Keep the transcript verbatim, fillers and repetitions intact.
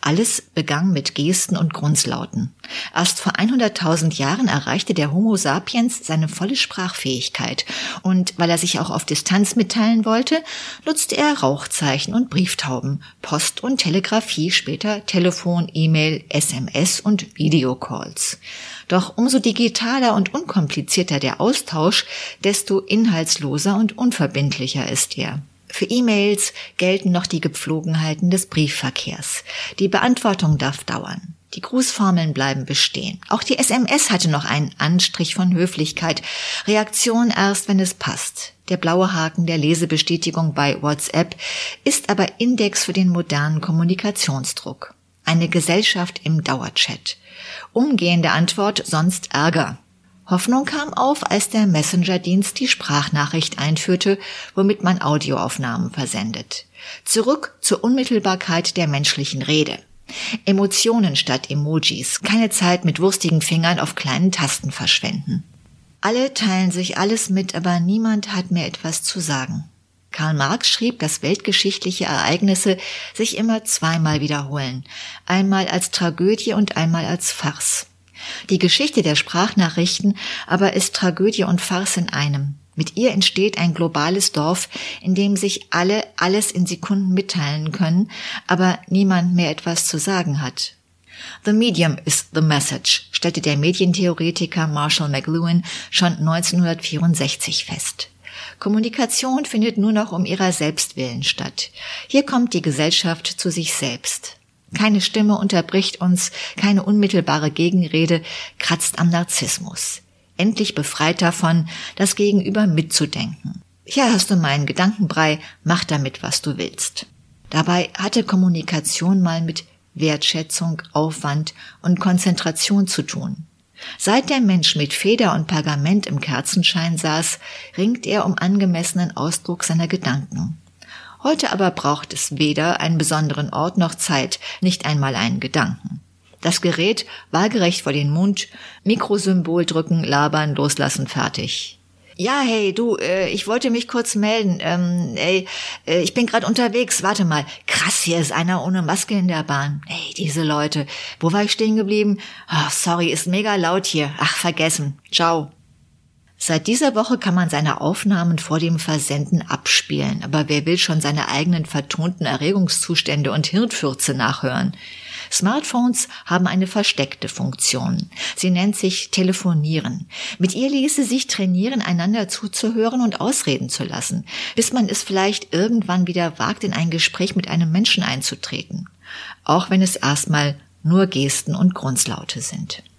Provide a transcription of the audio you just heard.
Alles begann mit Gesten und Grunzlauten. Erst vor hunderttausend Jahren erreichte der Homo sapiens seine volle Sprachfähigkeit und weil er sich auch auf Distanz mitteilen wollte, nutzte er Rauchzeichen und Brieftauben, Post und Telegrafie, später Telefon, E-Mail, S M S und Videocalls. Doch umso digitaler und unkomplizierter der Austausch, desto inhaltsloser und unverbindlicher ist er. Für E-Mails gelten noch die Gepflogenheiten des Briefverkehrs. Die Beantwortung darf dauern. Die Grußformeln bleiben bestehen. Auch die S M S hatte noch einen Anstrich von Höflichkeit. Reaktion erst, wenn es passt. Der blaue Haken der Lesebestätigung bei WhatsApp ist aber Index für den modernen Kommunikationsdruck. Eine Gesellschaft im Dauerchat. Umgehende Antwort, sonst Ärger. Hoffnung kam auf, als der Messenger-Dienst die Sprachnachricht einführte, womit man Audioaufnahmen versendet. Zurück zur Unmittelbarkeit der menschlichen Rede. Emotionen statt Emojis, keine Zeit mit wurstigen Fingern auf kleinen Tasten verschwenden. Alle teilen sich alles mit, aber niemand hat mehr etwas zu sagen. Karl Marx schrieb, dass weltgeschichtliche Ereignisse sich immer zweimal wiederholen, einmal als Tragödie und einmal als Farce. Die Geschichte der Sprachnachrichten aber ist Tragödie und Farce in einem. Mit ihr entsteht ein globales Dorf, in dem sich alle alles in Sekunden mitteilen können, aber niemand mehr etwas zu sagen hat. The medium is the message, stellte der Medientheoretiker Marshall McLuhan schon neunzehnhundertvierundsechzig fest. Kommunikation findet nur noch um ihrer selbst willen statt. Hier kommt die Gesellschaft zu sich selbst. Keine Stimme unterbricht uns, keine unmittelbare Gegenrede kratzt am Narzissmus. Endlich befreit davon, das Gegenüber mitzudenken. Hier hast du meinen Gedankenbrei, mach damit, was du willst. Dabei hatte Kommunikation mal mit Wertschätzung, Aufwand und Konzentration zu tun. Seit der Mensch mit Feder und Pergament im Kerzenschein saß, ringt er um angemessenen Ausdruck seiner Gedanken. Heute aber braucht es weder einen besonderen Ort noch Zeit, nicht einmal einen Gedanken. Das Gerät waagerecht vor den Mund, Mikrosymbol drücken, labern, loslassen, fertig. Ja, hey, du, äh, ich wollte mich kurz melden. Ähm, ey, äh, ich bin gerade unterwegs. Warte mal. Krass, hier ist einer ohne Maske in der Bahn. Ey, diese Leute. Wo war ich stehen geblieben? Oh, sorry, ist mega laut hier. Ach, vergessen. Ciao. Seit dieser Woche kann man seine Aufnahmen vor dem Versenden abspielen, aber wer will schon seine eigenen vertonten Erregungszustände und Hirnfürze nachhören? Smartphones haben eine versteckte Funktion. Sie nennt sich Telefonieren. Mit ihr ließe sich trainieren, einander zuzuhören und ausreden zu lassen, bis man es vielleicht irgendwann wieder wagt, in ein Gespräch mit einem Menschen einzutreten. Auch wenn es erstmal nur Gesten und Grunzlaute sind.